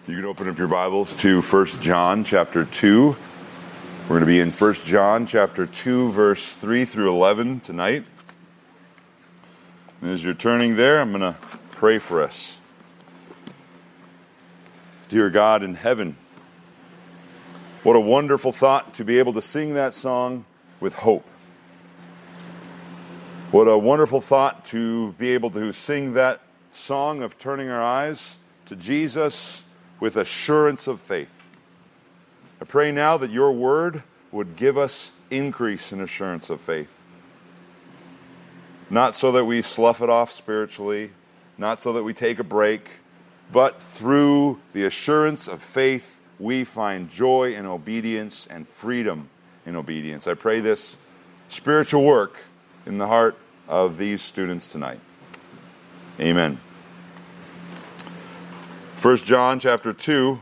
You can open up your Bibles to 1 John chapter 2. We're going to be in 1 John chapter 2, verse 3 through 11 tonight. And as you're turning there, I'm going to pray for us. Dear God in heaven, what a wonderful thought to be able to sing that song with hope. What a wonderful thought to be able to sing that song of turning our eyes to Jesus with assurance of faith. I pray now that your word would give us increase in assurance of faith. Not so that we slough it off spiritually, not so that we take a break, but through the assurance of faith, we find joy in obedience and freedom in obedience. I pray this spiritual work in the heart of these students tonight. Amen. 1 John chapter 2.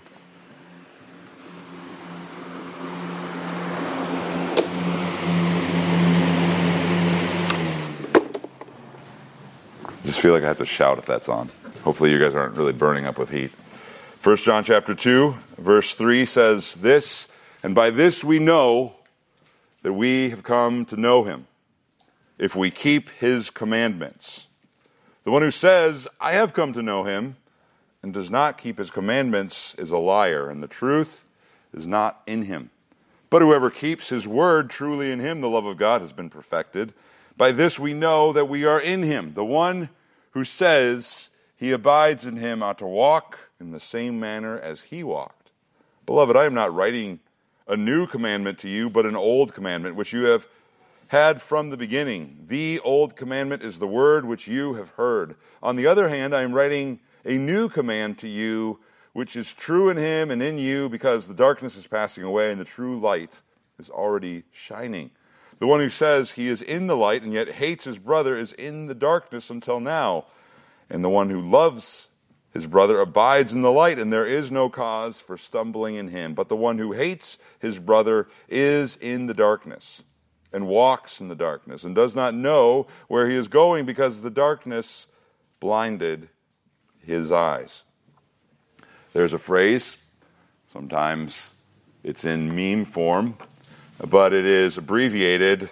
I just feel like I have to shout if that's on. Hopefully you guys aren't really burning up with heat. 1 John chapter 2, verse 3 says this, "And by this we know that we have come to know him, if we keep his commandments. The one who says, 'I have come to know him,' and does not keep his commandments is a liar, and the truth is not in him. But whoever keeps his word, truly in him the love of God has been perfected. By this we know that we are in him. The one who says he abides in him ought to walk in the same manner as he walked. Beloved, I am not writing a new commandment to you, but an old commandment, which you have had from the beginning. The old commandment is the word which you have heard. On the other hand, I am writing a new command to you, which is true in him and in you, because the darkness is passing away and the true light is already shining. The one who says he is in the light and yet hates his brother is in the darkness until now. And the one who loves his brother abides in the light, and there is no cause for stumbling in him. But the one who hates his brother is in the darkness and walks in the darkness and does not know where he is going, because the darkness blinded his eyes." There's a phrase, sometimes it's in meme form, but it is abbreviated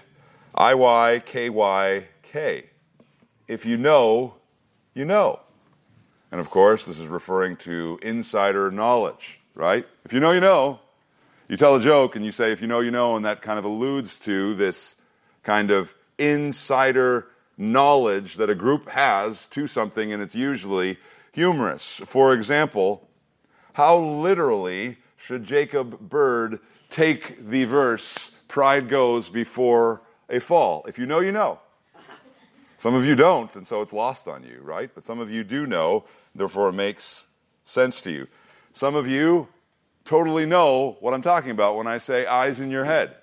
IYKYK. If you know, you know. And of course, this is referring to insider knowledge, right? If you know, you know. You tell a joke and you say, if you know, you know, and that kind of alludes to this kind of insider knowledge that a group has to something, and it's usually humorous. For example, how literally should Jacob Bird take the verse, "Pride goes before a fall"? If you know, you know. Some of you don't, and so it's lost on you, right? But some of you do know, therefore it makes sense to you. Some of you totally know what I'm talking about when I say eyes in your head.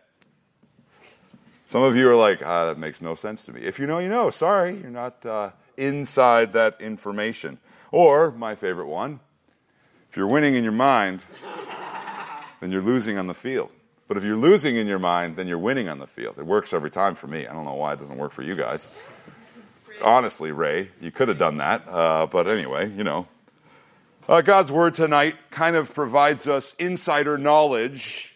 Some of you are like, that makes no sense to me. If you know, you know. Sorry, you're not inside that information. Or, my favorite one, if you're winning in your mind, then you're losing on the field. But if you're losing in your mind, then you're winning on the field. It works every time for me. I don't know why it doesn't work for you guys. Honestly, Ray, you could have done that. But anyway, you know. God's word tonight kind of provides us insider knowledge.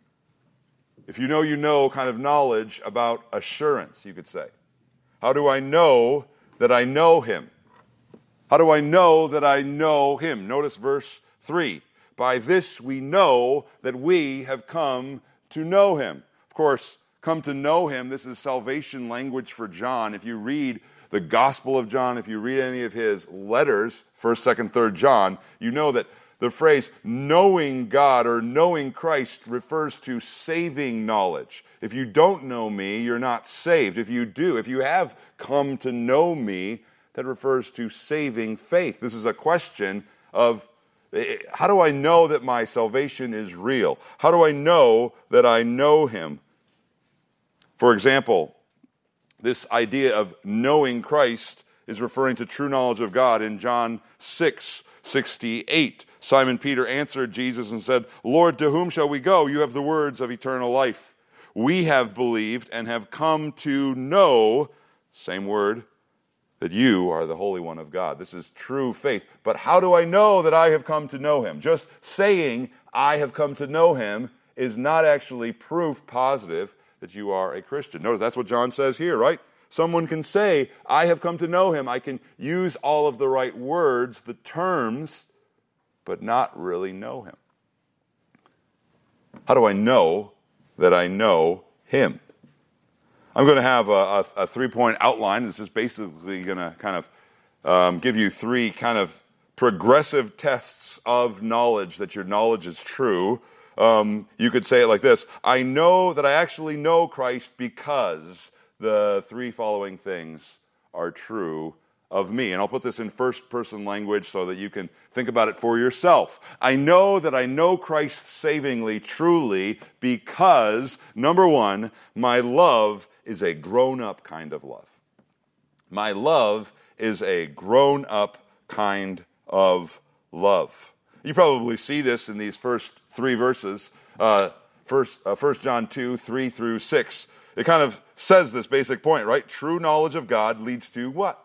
If you know, kind of knowledge about assurance, you could say. How do I know that I know him? How do I know that I know him? Notice verse 3. By this we know that we have come to know him. Of course, come to know him, this is salvation language for John. If you read the Gospel of John, if you read any of his letters, 1st, 2nd, 3rd John, you know that the phrase knowing God or knowing Christ refers to saving knowledge. If you don't know me, you're not saved. If you do, if you have come to know me, that refers to saving faith. This is a question of, how do I know that my salvation is real? How do I know that I know him? For example, this idea of knowing Christ is referring to true knowledge of God in John 6:68. Simon Peter answered Jesus and said, "Lord, to whom shall we go? You have the words of eternal life. We have believed and have come to know," same word, that you are the Holy One of God. This is true faith. But how do I know that I have come to know him? Just saying I have come to know him is not actually proof positive that you are a Christian. Notice that's what John says here, right? Someone can say, I have come to know him. I can use all of the right words, the terms, but not really know him. How do I know that I know him? I'm going to have a 3-point outline. This is basically going to kind of give you 3 kind of progressive tests of knowledge that your knowledge is true. You could say it like this: I know that I actually know Christ because the 3 following things are true of me. And I'll put this in first-person language so that you can think about it for yourself. I know that I know Christ savingly, truly, because, number 1, my love is a grown-up kind of love. My love is a grown-up kind of love. You probably see this in these first 3 verses, 1 John 2, 3 through 6. It kind of says this basic point, right? True knowledge of God leads to what?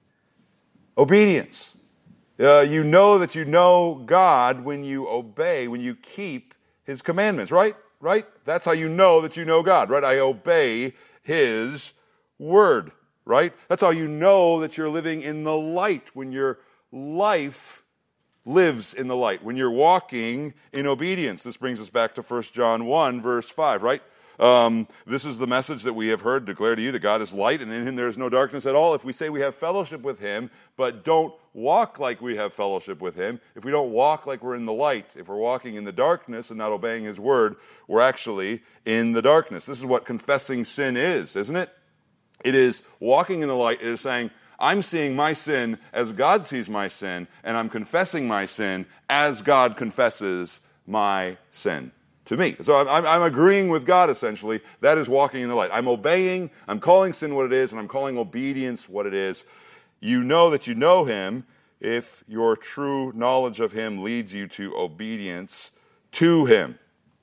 Obedience. You know that you know God when you obey, when you keep his commandments, right? Right? That's how you know that you know God, right? I obey his word, right? That's how you know that you're living in the light, when your life lives in the light, when you're walking in obedience. This brings us back to 1 John 1, verse 5, right? This is the message that we have heard declare to you, that God is light, and in him there is no darkness at all. If we say we have fellowship with him, but don't walk like we have fellowship with him, if we don't walk like we're in the light, if we're walking in the darkness and not obeying his word, we're actually in the darkness. This is what confessing sin is, isn't it? It is walking in the light. It is saying, I'm seeing my sin as God sees my sin, and I'm confessing my sin as God confesses my sin to me. So I'm agreeing with God, essentially. That is walking in the light. I'm obeying, I'm calling sin what it is, and I'm calling obedience what it is. You know that you know him if your true knowledge of him leads you to obedience to him.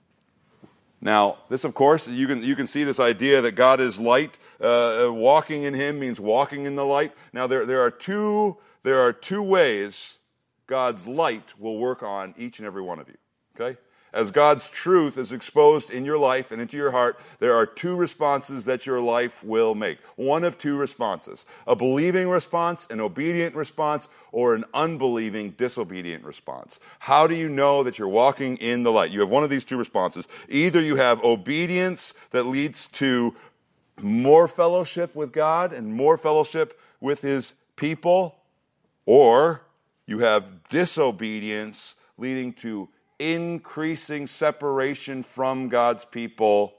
Now, this, of course, you can see this idea that God is light. Walking in him means walking in the light. Now, there are two ways God's light will work on each and every one of you. Okay? As God's truth is exposed in your life and into your heart, there are 2 responses that your life will make. One of 2 responses. A believing response, an obedient response, or an unbelieving, disobedient response. How do you know that you're walking in the light? You have one of these 2 responses. Either you have obedience that leads to more fellowship with God and more fellowship with his people, or you have disobedience leading to increasing separation from God's people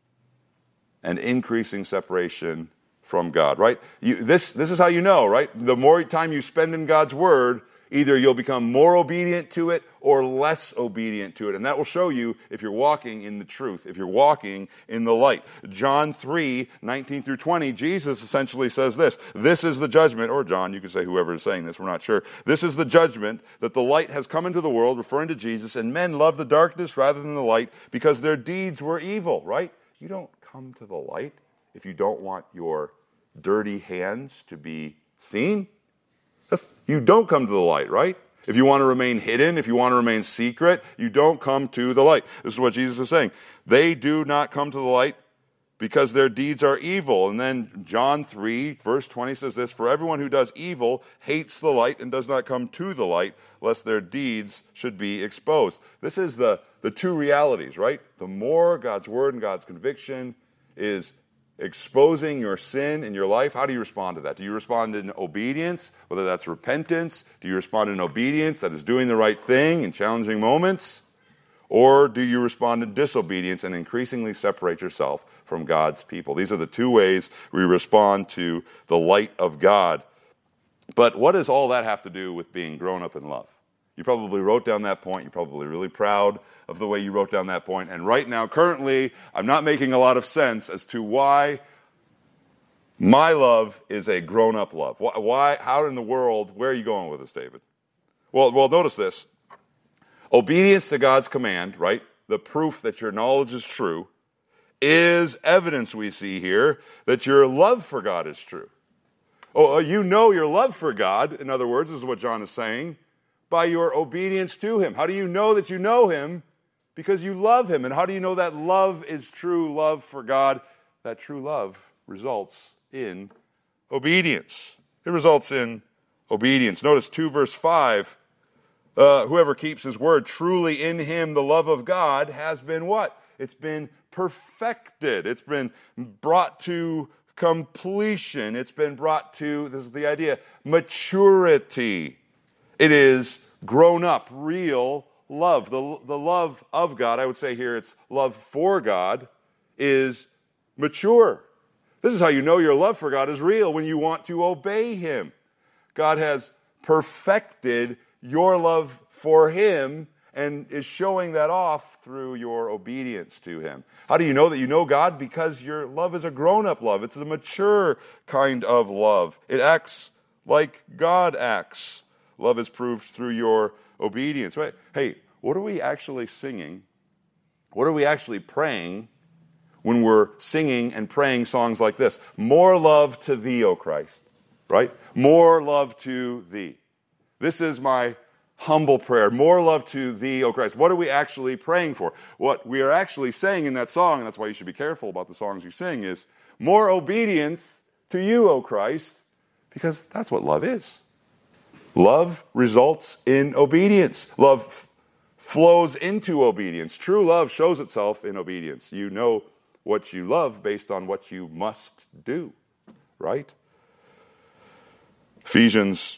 and increasing separation from God, right? This is how you know, right? The more time you spend in God's word, either you'll become more obedient to it or less obedient to it. And that will show you if you're walking in the truth, if you're walking in the light. John 3, 19 through 20, Jesus essentially says this. This is the judgment, or John, you could say whoever is saying this, we're not sure. This is the judgment, that the light has come into the world, referring to Jesus, and men love the darkness rather than the light because their deeds were evil, right? You don't come to the light if you don't want your dirty hands to be seen. You don't come to the light, right? If you want to remain hidden, if you want to remain secret, you don't come to the light. This is what Jesus is saying. They do not come to the light because their deeds are evil. And then John 3, verse 20 says this, for everyone who does evil hates the light and does not come to the light, lest their deeds should be exposed. This is the 2 realities, right? The more God's word and God's conviction is exposing your sin in your life, how do you respond to that? Do you respond in obedience, whether that's repentance? Do you respond in obedience, that is doing the right thing in challenging moments? Or do you respond in disobedience and increasingly separate yourself from God's people? These are the 2 ways we respond to the light of God. But what does all that have to do with being grown up in love? You probably wrote down that point. You're probably really proud of the way you wrote down that point. And right now, currently, I'm not making a lot of sense as to why my love is a grown-up love. Why? How in the world? Where are you going with this, David? Well, notice this. Obedience to God's command, right? The proof that your knowledge is true is evidence we see here that your love for God is true. You know your love for God, in other words, is what John is saying, by your obedience to him. How do you know that you know him? Because you love him. And how do you know that love is true love for God? That true love results in obedience. It results in obedience. Notice 2 verse 5. Whoever keeps his word, truly in him the love of God has been what? It's been perfected. It's been brought to completion. It's been brought to, this is the idea, maturity. It is grown up, real love. The love of God, I would say here it's love for God, is mature. This is how you know your love for God is real, when you want to obey him. God has perfected your love for him and is showing that off through your obedience to him. How do you know that you know God? Because your love is a grown-up love. It's a mature kind of love. It acts like God acts. Love is proved through your obedience. Right? Hey, what are we actually singing? What are we actually praying when we're singing and praying songs like this? More love to thee, O Christ. Right? More love to thee. This is my humble prayer. More love to thee, O Christ. What are we actually praying for? What we are actually saying in that song, and that's why you should be careful about the songs you sing, is more obedience to you, O Christ, because that's what love is. Love results in obedience. Love flows into obedience. True love shows itself in obedience. You know what you love based on what you must do, right? Ephesians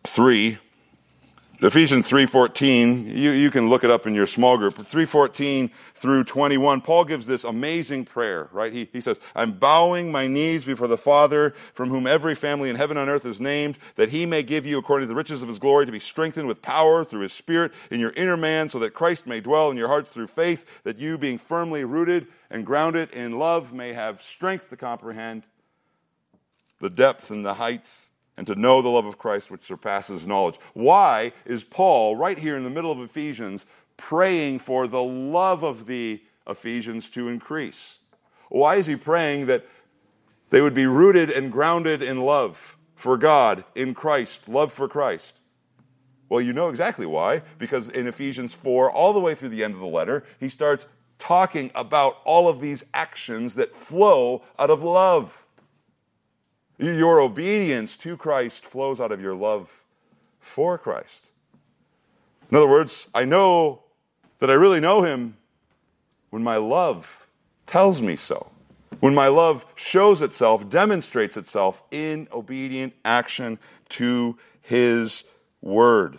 3:14, you can look it up in your small group. 3:14 through 21, Paul gives this amazing prayer, right? He says, I'm bowing my knees before the Father, from whom every family in heaven and earth is named, that he may give you, according to the riches of his glory, to be strengthened with power through his Spirit in your inner man, so that Christ may dwell in your hearts through faith, that you, being firmly rooted and grounded in love, may have strength to comprehend the depth and the heights, and to know the love of Christ which surpasses knowledge. Why is Paul, right here in the middle of Ephesians, praying for the love of the Ephesians to increase? Why is he praying that they would be rooted and grounded in love for God, in Christ, love for Christ? Well, you know exactly why, because in Ephesians 4, all the way through the end of the letter, he starts talking about all of these actions that flow out of love. Your obedience to Christ flows out of your love for Christ. In other words, I know that I really know him when my love tells me so. When my love shows itself, demonstrates itself in obedient action to his word.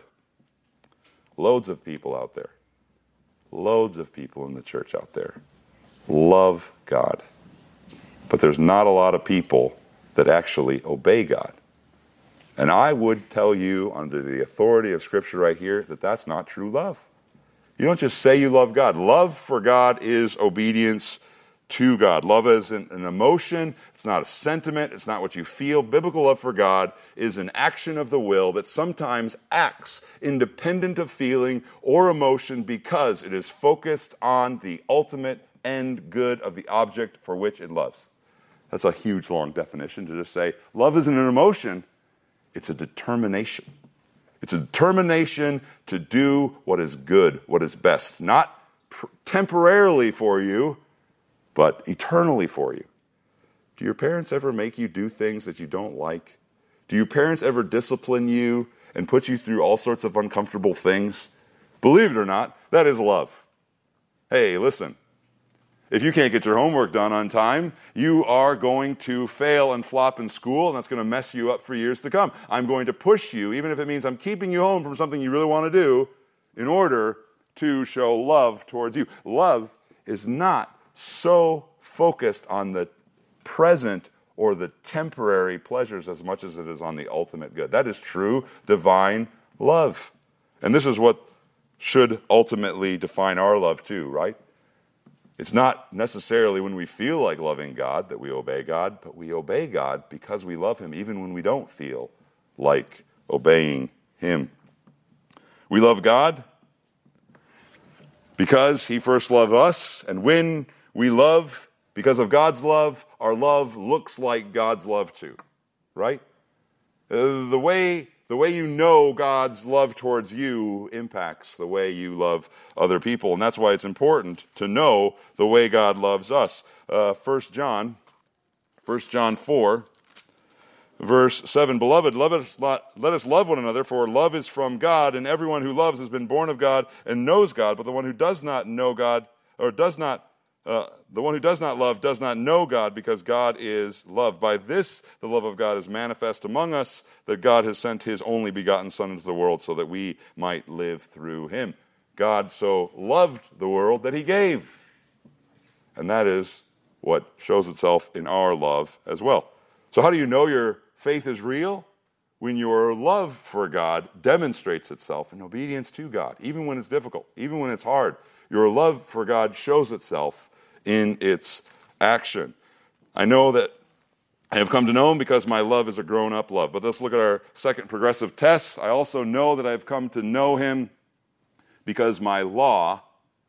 Loads of people out there, loads of people in the church out there love God. But there's not a lot of people that actually obey God. And I would tell you, under the authority of Scripture right here, that that's not true love. You don't just say you love God. Love for God is obedience to God. Love is an emotion. It's not a sentiment. It's not what you feel. Biblical love for God is an action of the will that sometimes acts independent of feeling or emotion because it is focused on the ultimate end good of the object for which it loves. That's a huge, long definition to just say, love isn't an emotion, it's a determination. It's a determination to do what is good, what is best. Not temporarily for you, but eternally for you. Do your parents ever make you do things that you don't like? Do your parents ever discipline you and put you through all sorts of uncomfortable things? Believe it or not, that is love. Hey, listen. If you can't get your homework done on time, you are going to fail and flop in school, and that's going to mess you up for years to come. I'm going to push you, even if it means I'm keeping you home from something you really want to do, in order to show love towards you. Love is not so focused on the present or the temporary pleasures as much as it is on the ultimate good. That is true divine love. And this is what should ultimately define our love too, right? It's not necessarily when we feel like loving God that we obey God, but we obey God because we love him, even when we don't feel like obeying him. We love God because he first loved us, and when we love because of God's love, our love looks like God's love too, right? the way you know God's love towards you impacts the way you love other people. And that's why it's important to know the way God loves us. 1 John 4, verse 7, Beloved, let us love one another, for love is from God, and everyone who loves has been born of God and knows God. But the one who does not know God, or the one who does not love does not know God, because God is love. By this the love of God is manifest among us, that God has sent his only begotten Son into the world so that we might live through him. God so loved the world that he gave. And that is what shows itself in our love as well. So how do you know your faith is real? When your love for God demonstrates itself in obedience to God, even when it's difficult, even when it's hard. Your love for God shows itself in its action. I know that I have come to know him because my love is a grown-up love. But let's look at our second progressive test. I also know that I've come to know him because my law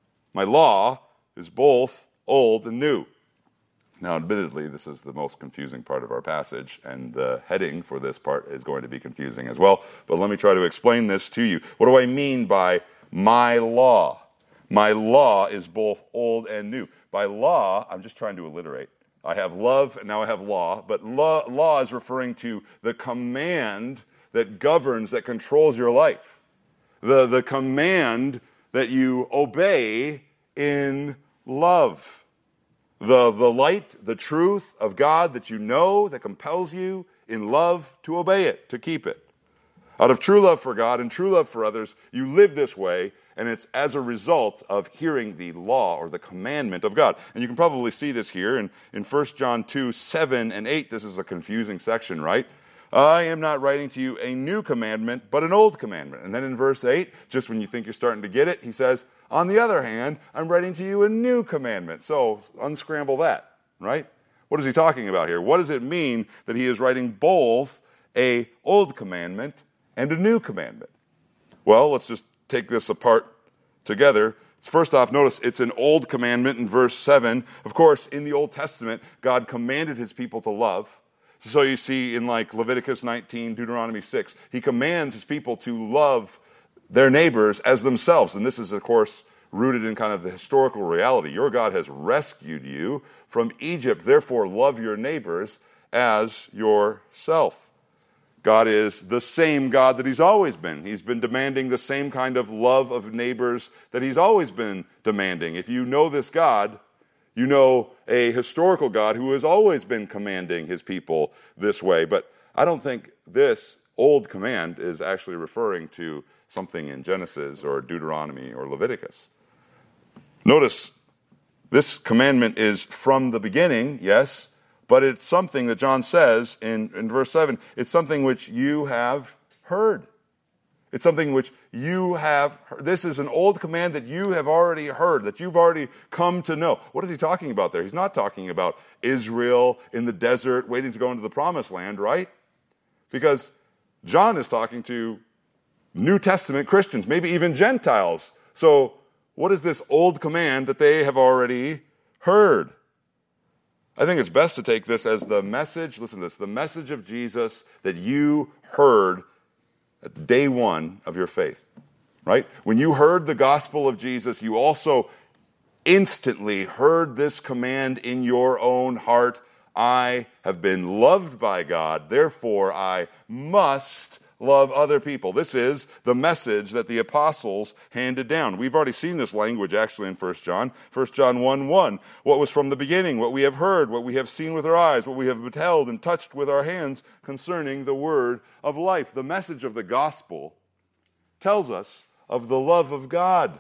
is both old and new. Now, admittedly, this is the most confusing part of our passage, and the heading for this part is going to be confusing as well. But let me try to explain this to you. What do I mean by my law? My law is both old and new. By law, I'm just trying to alliterate. I have love, and now I have law. But law is referring to the command that governs, that controls your life. The command that you obey in love. The light, the truth of God that you know, that compels you in love to obey it, to keep it. Out of true love for God and true love for others, you live this way, and it's as a result of hearing the law or the commandment of God. And you can probably see this here in 1 John 2, 7 and 8. This is a confusing section, right? I am not writing to you a new commandment, but an old commandment. And then in verse 8, just when you think you're starting to get it, he says, on the other hand, I'm writing to you a new commandment. So unscramble that, right? What is he talking about here? What does it mean that he is writing both a old commandment and a new commandment? Well, let's just take this apart together. First off, notice it's an old commandment in verse 7. Of course, in the Old Testament, God commanded his people to love. So you see in like Leviticus 19, Deuteronomy 6, he commands his people to love their neighbors as themselves. And this is, of course, rooted in kind of the historical reality. Your God has rescued you from Egypt. Therefore, love your neighbors as yourself. God is the same God that he's always been. He's been demanding the same kind of love of neighbors that he's always been demanding. If you know this God, you know a historical God who has always been commanding his people this way. But I don't think this old command is actually referring to something in Genesis or Deuteronomy or Leviticus. Notice, this commandment is from the beginning, yes, but it's something that John says in verse 7, it's something which you have heard. It's something which you have heard. This is an old command that you have already heard, that you've already come to know. What is he talking about there? He's not talking about Israel in the desert waiting to go into the promised land, right? Because John is talking to New Testament Christians, maybe even Gentiles. So what is this old command that they have already heard? I think it's best to take this as the message, listen to this, the message of Jesus that you heard at day one of your faith, right? When you heard the gospel of Jesus, you also instantly heard this command in your own heart. I have been loved by God, therefore I must love other people. This is the message that the apostles handed down. We've already seen this language actually in 1 John. 1 John 1:1. What was from the beginning, what we have heard, what we have seen with our eyes, what we have beheld and touched with our hands concerning the word of life. The message of the gospel tells us of the love of God.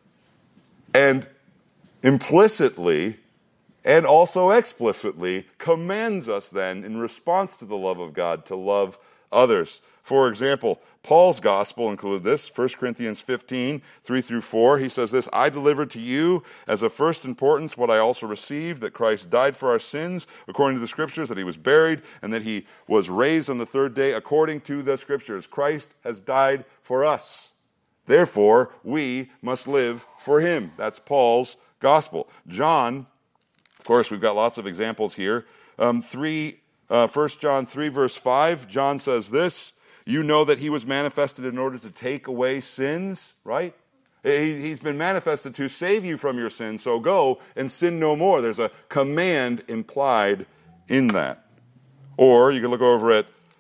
And implicitly and also explicitly commands us then in response to the love of God to love others. For example, Paul's gospel included this, 1 Corinthians 15, 3-4. He says this, I delivered to you as of first importance what I also received, that Christ died for our sins, according to the Scriptures, that he was buried, and that he was raised on the third day, according to the Scriptures. Christ has died for us. Therefore, we must live for him. That's Paul's gospel. John, of course, we've got lots of examples here. 1 John 3, verse 5, John says this, you know that he was manifested in order to take away sins, right? He's been manifested to save you from your sins, so go and sin no more. There's a command implied in that. Or you can look over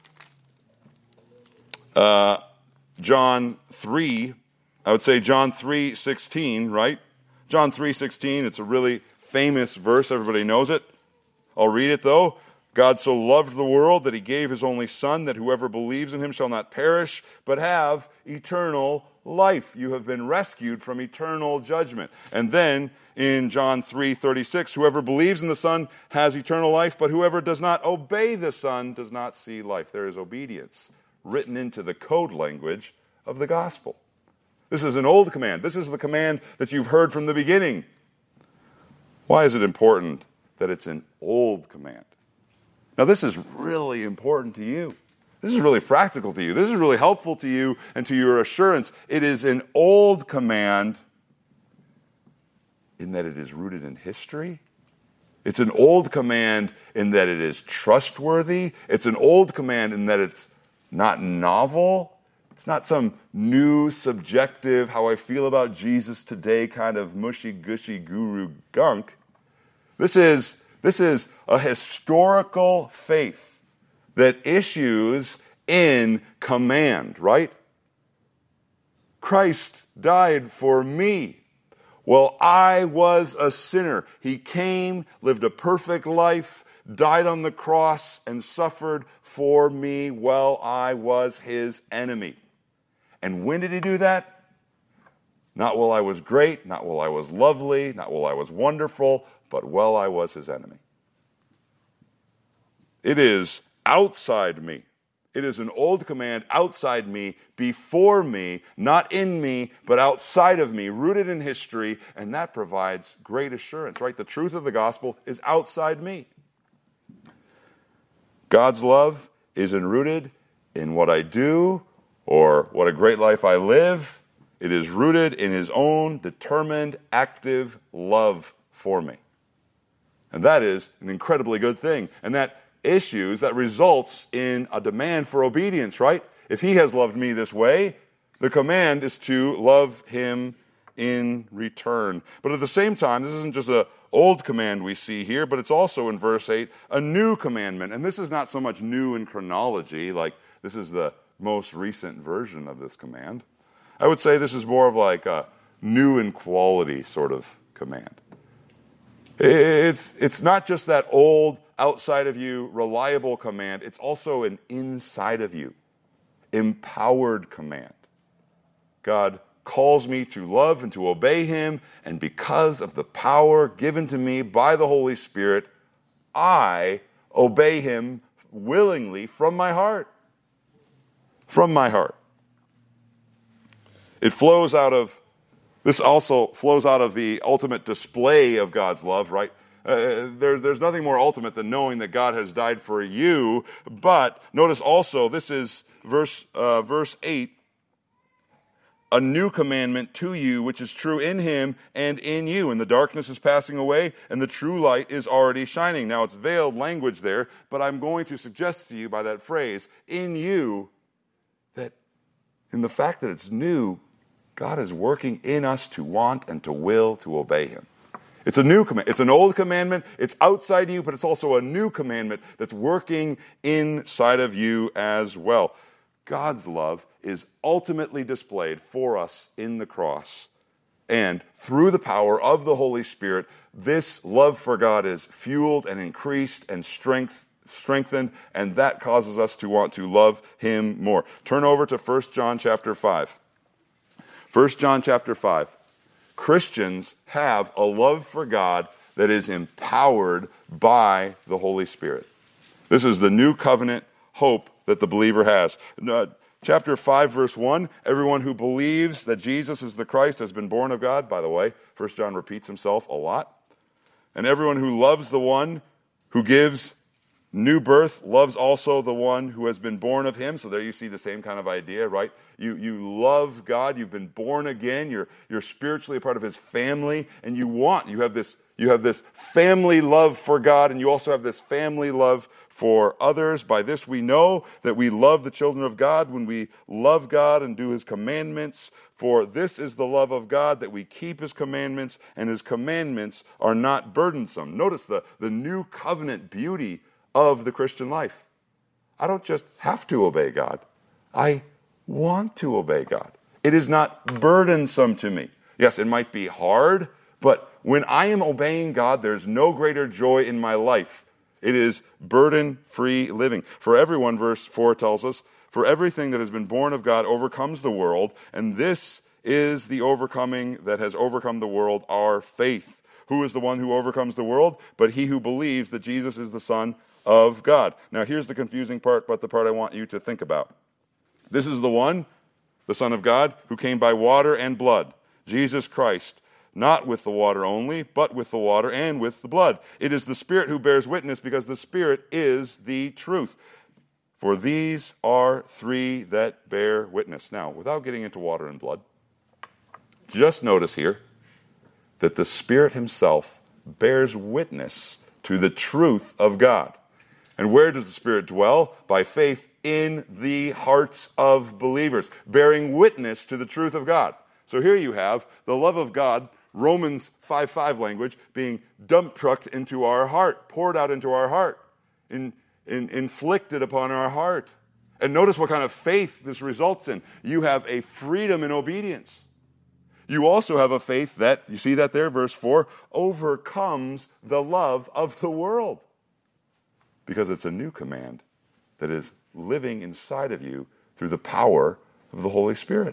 at John 3, I would say John 3:16, right? John 3:16, it's a really famous verse, everybody knows it. I'll read it though. God so loved the world that he gave his only Son, that whoever believes in him shall not perish, but have eternal life. You have been rescued from eternal judgment. And then in John 3:36, whoever believes in the Son has eternal life, but whoever does not obey the Son does not see life. There is obedience written into the code language of the gospel. This is an old command. This is the command that you've heard from the beginning. Why is it important that it's an old command? Now, this is really important to you. This is really practical to you. This is really helpful to you and to your assurance. It is an old command in that it is rooted in history. It's an old command in that it is trustworthy. It's an old command in that it's not novel. It's not some new, subjective, how I feel about Jesus today kind of mushy-gushy guru gunk. This is a historical faith that issues in command, right? Christ died for me. Well, I was a sinner. He came, lived a perfect life, died on the cross, and suffered for me while I was his enemy. And when did he do that? Not while I was great, not while I was lovely, not while I was wonderful, but while I was his enemy. It is outside me. It is an old command outside me, before me, not in me, but outside of me, rooted in history, and that provides great assurance, right? The truth of the gospel is outside me. God's love isn't rooted in what I do or what a great life I live. It is rooted in his own determined, active love for me. And that is an incredibly good thing. And that results in a demand for obedience, right? If he has loved me this way, the command is to love him in return. But at the same time, this isn't just an old command we see here, but it's also in verse 8, a new commandment. And this is not so much new in chronology, like this is the most recent version of this command. I would say this is more of like a new in quality sort of command. It's not just that old, outside of you, reliable command. It's also an inside of you, empowered command. God calls me to love and to obey him, and because of the power given to me by the Holy Spirit, I obey him willingly from my heart. From my heart. This also flows out of the ultimate display of God's love, right? There's nothing more ultimate than knowing that God has died for you. But notice also, this is verse 8, a new commandment to you, which is true in him and in you. And the darkness is passing away, and the true light is already shining. Now, it's veiled language there, but I'm going to suggest to you by that phrase, in you, that in the fact that it's new, God is working in us to want and to will to obey him. It's a new command. It's an old commandment. It's outside you, but it's also a new commandment that's working inside of you as well. God's love is ultimately displayed for us in the cross. And through the power of the Holy Spirit, this love for God is fueled and increased and strengthened, and that causes us to want to love him more. Turn over to 1 John chapter 5. 1 John chapter 5. Christians have a love for God that is empowered by the Holy Spirit. This is the new covenant hope that the believer has. Chapter 5, verse 1, everyone who believes that Jesus is the Christ has been born of God. By the way, 1 John repeats himself a lot. And everyone who loves the one who gives new birth loves also the one who has been born of him. So there you see the same kind of idea, right? You love God. You've been born again. You're spiritually a part of his family, and you have this family love for God, and you also have this family love for others. By this we know that we love the children of God, when we love God and do his commandments. For this is the love of God, that we keep his commandments, and his commandments are not burdensome. Notice the new covenant beauty of the Christian life. I don't just have to obey God. I want to obey God. It is not burdensome to me. Yes, it might be hard, but when I am obeying God, there's no greater joy in my life. It is burden-free living. For everyone, verse 4 tells us, for everything that has been born of God overcomes the world, and this is the overcoming that has overcome the world, our faith. Who is the one who overcomes the world? But he who believes that Jesus is the Son of God. Now here's the confusing part, but the part I want you to think about. This is the one, the Son of God, who came by water and blood, Jesus Christ, not with the water only, but with the water and with the blood. It is the Spirit who bears witness, because the Spirit is the truth. For these are three that bear witness. Now, without getting into water and blood, just notice here that the Spirit himself bears witness to the truth of God. And where does the Spirit dwell? By faith in the hearts of believers, bearing witness to the truth of God. So here you have the love of God, Romans 5:5 language, being dump trucked into our heart, poured out into our heart, inflicted upon our heart. And notice what kind of faith this results in. You have a freedom in obedience. You also have a faith that, you see that there, verse 4, overcomes the love of the world. Because it's a new command that is living inside of you through the power of the Holy Spirit.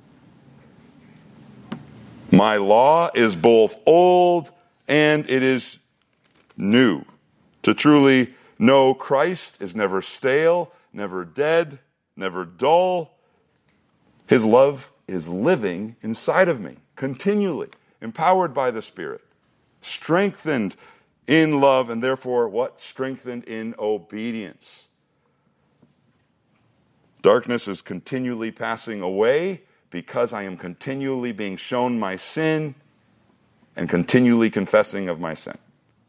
My law is both old and it is new. To truly know Christ is never stale, never dead, never dull. His love is living inside of me, continually, empowered by the Spirit, strengthened in love, and therefore what? Strengthened in obedience. Darkness is continually passing away because I am continually being shown my sin and continually confessing of my sin.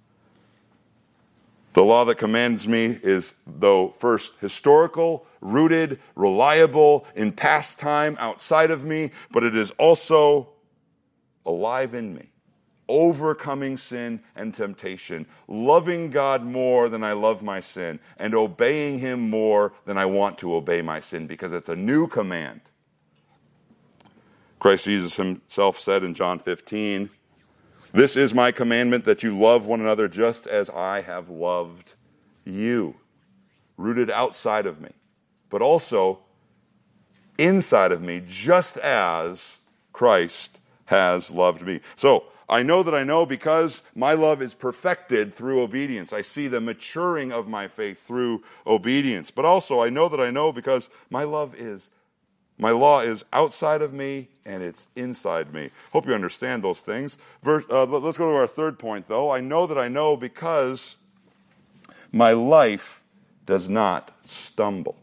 The law that commands me is, though first historical, rooted, reliable, in past time outside of me, but it is also alive in me, overcoming sin and temptation, loving God more than I love my sin, and obeying him more than I want to obey my sin, because it's a new command. Christ Jesus himself said in John 15, "This is my commandment, that you love one another just as I have loved you." Rooted outside of me, but also inside of me, just as Christ has loved me. So, I know that I know because my love is perfected through obedience. I see the maturing of my faith through obedience. But also, I know that I know because my law is outside of me and it's inside me. Hope you understand those things. Let's go to our third point, though. I know that I know because my life does not stumble.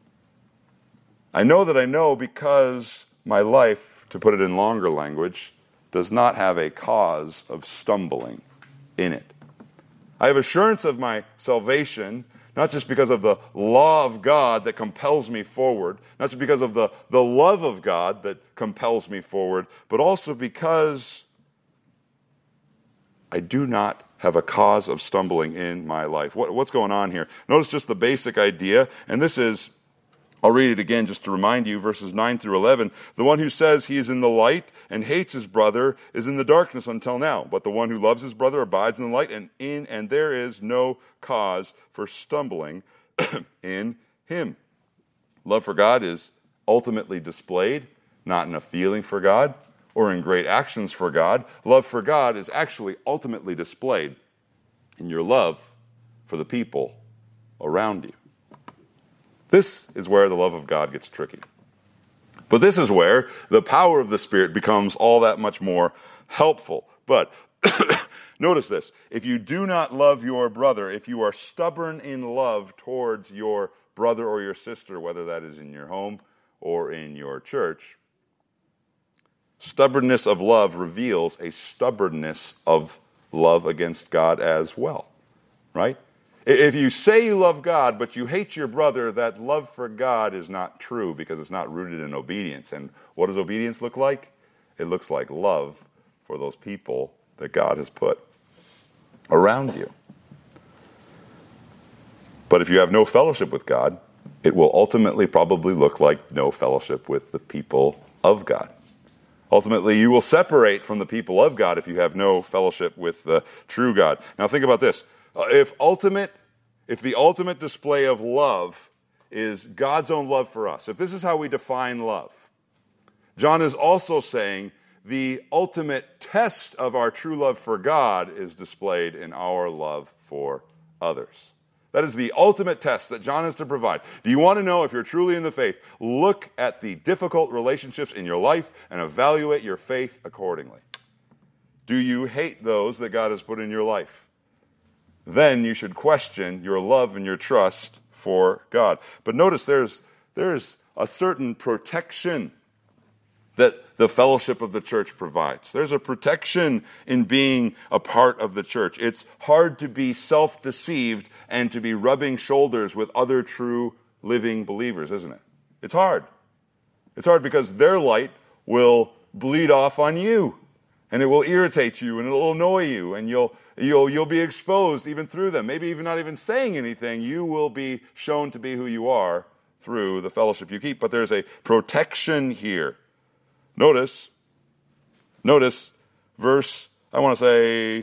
I know that I know because my life, to put it in longer language, does not have a cause of stumbling in it. I have assurance of my salvation, not just because of the law of God that compels me forward, not just because of the love of God that compels me forward, but also because I do not have a cause of stumbling in my life. What's going on here? Notice just the basic idea, and this is, I'll read it again just to remind you, verses 9 through 11. The one who says he is in the light and hates his brother is in the darkness until now. But the one who loves his brother abides in the light, and there is no cause for stumbling in him. Love for God is ultimately displayed, not in a feeling for God or in great actions for God. Love for God is actually ultimately displayed in your love for the people around you. This is where the love of God gets tricky. But this is where the power of the Spirit becomes all that much more helpful. But notice this. If you do not love your brother, if you are stubborn in love towards your brother or your sister, whether that is in your home or in your church, stubbornness of love reveals a stubbornness of love against God as well. Right? If you say you love God, but you hate your brother, that love for God is not true because it's not rooted in obedience. And what does obedience look like? It looks like love for those people that God has put around you. But if you have no fellowship with God, it will ultimately probably look like no fellowship with the people of God. Ultimately, you will separate from the people of God if you have no fellowship with the true God. Now think about this. If the ultimate display of love is God's own love for us, if this is how we define love, John is also saying the ultimate test of our true love for God is displayed in our love for others. That is the ultimate test that John is to provide. Do you want to know if you're truly in the faith? Look at the difficult relationships in your life and evaluate your faith accordingly. Do you hate those that God has put in your life? Then you should question your love and your trust for God. But notice there's a certain protection that the fellowship of the church provides. There's a protection in being a part of the church. It's hard to be self-deceived and to be rubbing shoulders with other true living believers, isn't it? It's hard. It's hard because their light will bleed off on you, and it will irritate you, and it will annoy you, and you'll be exposed even through them. Maybe even not even saying anything, you will be shown to be who you are through the fellowship you keep. But there's a protection here. Notice verse 10.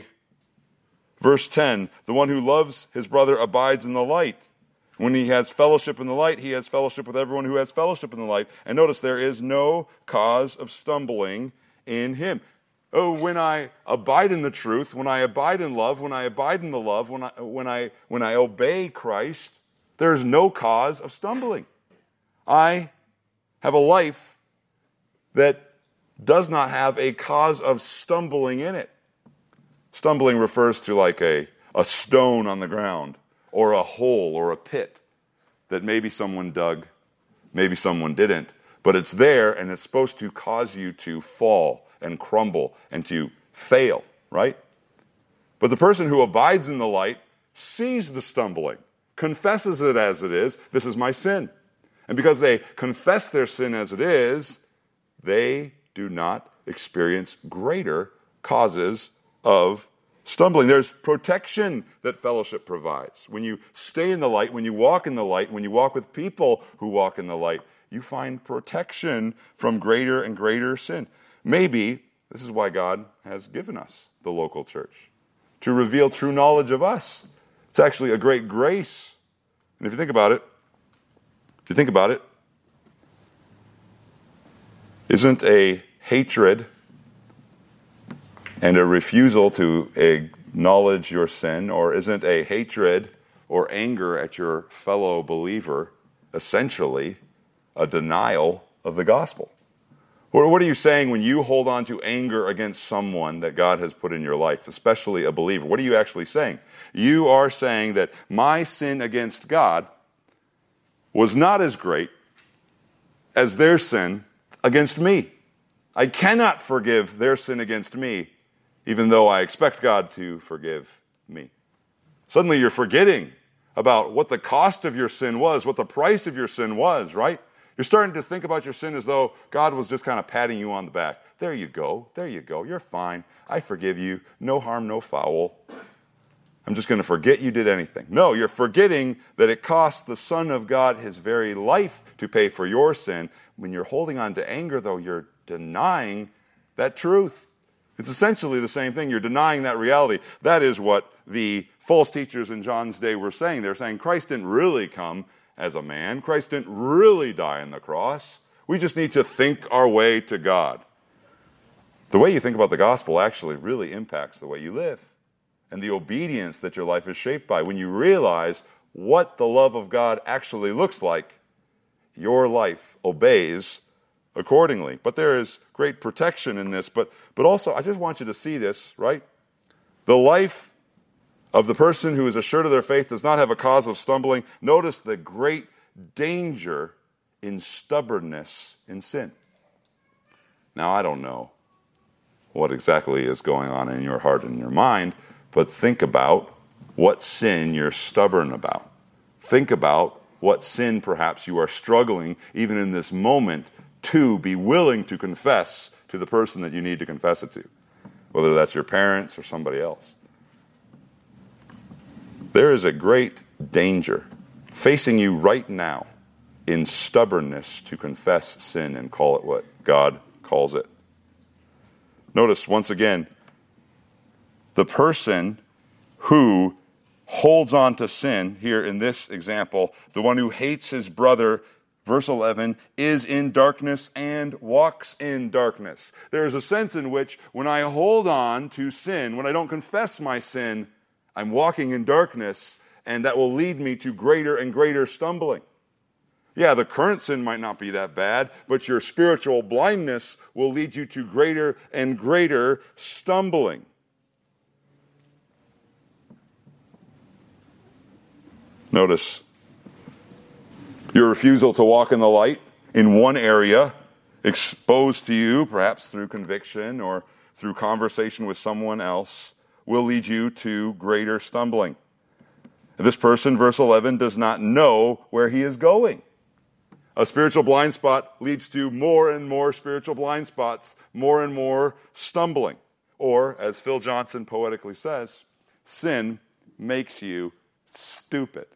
The one who loves his brother abides in the light. When he has fellowship in the light, he has fellowship with everyone who has fellowship in the light. And notice there is no cause of stumbling in him. Oh, when I abide in the truth, when I abide in love, when I abide in the love, when I obey Christ, there is no cause of stumbling. I have a life that does not have a cause of stumbling in it. Stumbling refers to like a stone on the ground, or a hole or a pit that maybe someone dug, maybe someone didn't, but it's there and it's supposed to cause you to fall and crumble and to fail, right? But the person who abides in the light sees the stumbling, confesses it as it is. This is my sin. And because they confess their sin as it is, they do not experience greater causes of stumbling. There's protection that fellowship provides. When you stay in the light, when you walk in the light, when you walk with people who walk in the light, you find protection from greater and greater sin. Maybe this is why God has given us the local church, to reveal true knowledge of us. It's actually a great grace. And if you think about it, isn't a hatred and a refusal to acknowledge your sin, or isn't a hatred or anger at your fellow believer essentially a denial of the gospel? What are you saying when you hold on to anger against someone that God has put in your life, especially a believer? What are you actually saying? You are saying that my sin against God was not as great as their sin against me. I cannot forgive their sin against me, even though I expect God to forgive me. Suddenly you're forgetting about what the cost of your sin was, what the price of your sin was, right? You're starting to think about your sin as though God was just kind of patting you on the back. There you go, you're fine. I forgive you, no harm, no foul. I'm just going to forget you did anything. No, you're forgetting that it cost the Son of God his very life to pay for your sin. When you're holding on to anger, though, you're denying that truth. It's essentially the same thing. You're denying that reality. That is what the false teachers in John's day were saying. They're saying Christ didn't really come as a man. Christ didn't really die on the cross. We just need to think our way to God. The way you think about the gospel actually really impacts the way you live and the obedience that your life is shaped by. When you realize what the love of God actually looks like, your life obeys accordingly. But there is great protection in this. But also, I just want you to see this, right? The life of the person who is assured of their faith does not have a cause of stumbling. Notice the great danger in stubbornness in sin. Now, I don't know what exactly is going on in your heart and your mind, but think about what sin you're stubborn about. Think about what sin perhaps you are struggling, even in this moment, to be willing to confess to the person that you need to confess it to, whether that's your parents or somebody else. There is a great danger facing you right now in stubbornness to confess sin and call it what God calls it. Notice once again, the person who holds on to sin, here in this example, the one who hates his brother, verse 11, is in darkness and walks in darkness. There is a sense in which when I hold on to sin, when I don't confess my sin, I'm walking in darkness, and that will lead me to greater and greater stumbling. Yeah, the current sin might not be that bad, but your spiritual blindness will lead you to greater and greater stumbling. Notice your refusal to walk in the light in one area, exposed to you, perhaps through conviction or through conversation with someone else, will lead you to greater stumbling. This person, verse 11, does not know where he is going. A spiritual blind spot leads to more and more spiritual blind spots, more and more stumbling. Or, as Phil Johnson poetically says, sin makes you stupid.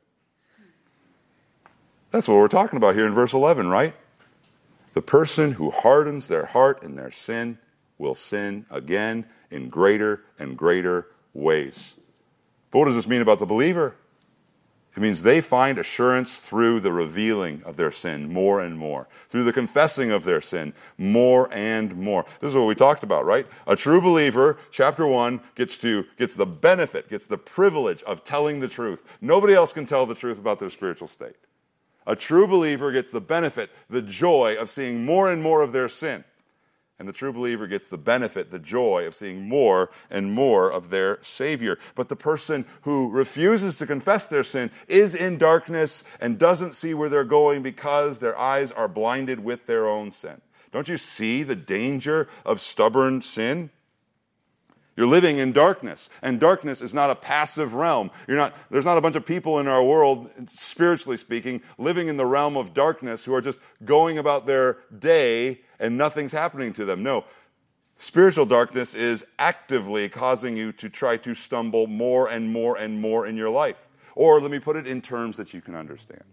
That's what we're talking about here in verse 11, right? The person who hardens their heart in their sin will sin again in greater and greater ways. But what does this mean about the believer? It means they find assurance through the revealing of their sin more and more, through the confessing of their sin more and more. This is what we talked about, right? A true believer, chapter 1, gets the benefit, gets the privilege of telling the truth. Nobody else can tell the truth about their spiritual state. A true believer gets the benefit, the joy of seeing more and more of their sin. And the true believer gets the benefit, the joy of seeing more and more of their Savior. But the person who refuses to confess their sin is in darkness and doesn't see where they're going because their eyes are blinded with their own sin. Don't you see the danger of stubborn sin? You're living in darkness, and darkness is not a passive realm. There's not a bunch of people in our world, spiritually speaking, living in the realm of darkness who are just going about their day and nothing's happening to them. No, spiritual darkness is actively causing you to try to stumble more and more and more in your life. Or let me put it in terms that you can understand.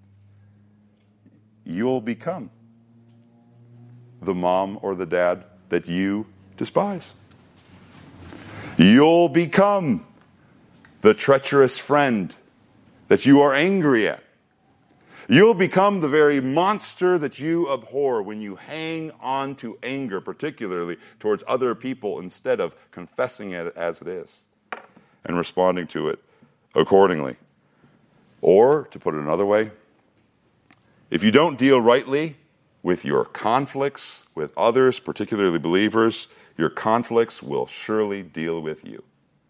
You'll become the mom or the dad that you despise. You'll become the treacherous friend that you are angry at. You'll become the very monster that you abhor when you hang on to anger, particularly towards other people, instead of confessing it as it is and responding to it accordingly. Or, to put it another way, if you don't deal rightly with your conflicts with others, particularly believers, your conflicts will surely deal with you.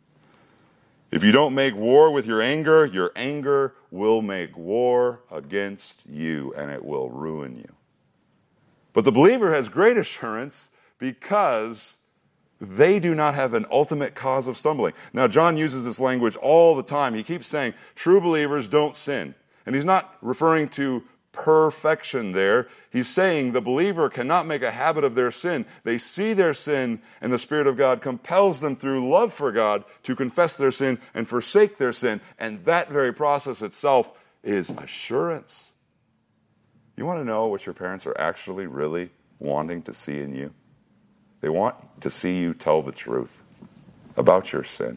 If you don't make war with your anger will make war against you, and it will ruin you. But the believer has great assurance because they do not have an ultimate cause of stumbling. Now, John uses this language all the time. He keeps saying, true believers don't sin. And he's not referring to perfection there. He's saying the believer cannot make a habit of their sin. They see their sin, and the Spirit of God compels them through love for God to confess their sin and forsake their sin. And that very process itself is assurance. You want to know what your parents are actually really wanting to see in you? They want to see you tell the truth about your sin.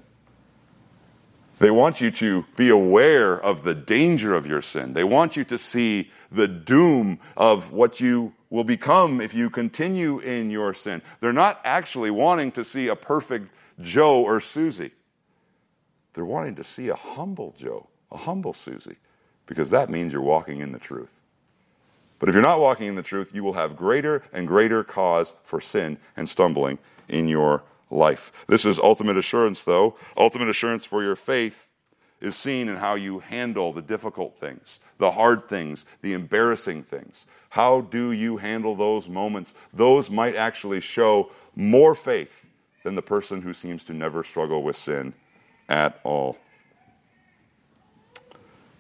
They want you to be aware of the danger of your sin. They want you to see the doom of what you will become if you continue in your sin. They're not actually wanting to see a perfect Joe or Susie. They're wanting to see a humble Joe, a humble Susie, because that means you're walking in the truth. But if you're not walking in the truth, you will have greater and greater cause for sin and stumbling in your life. This is ultimate assurance, though. Ultimate assurance for your faith is seen in how you handle the difficult things, the hard things, the embarrassing things. How do you handle those moments? Those might actually show more faith than the person who seems to never struggle with sin at all.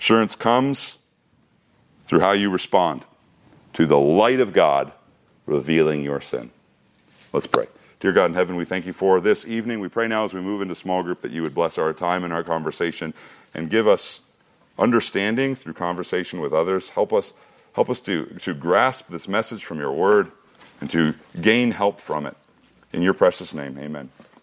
Assurance comes through how you respond to the light of God revealing your sin. Let's pray. Dear God in heaven, we thank you for this evening. We pray now as we move into small group that you would bless our time and our conversation and give us understanding through conversation with others. Help us to grasp this message from your word and to gain help from it. In your precious name, amen.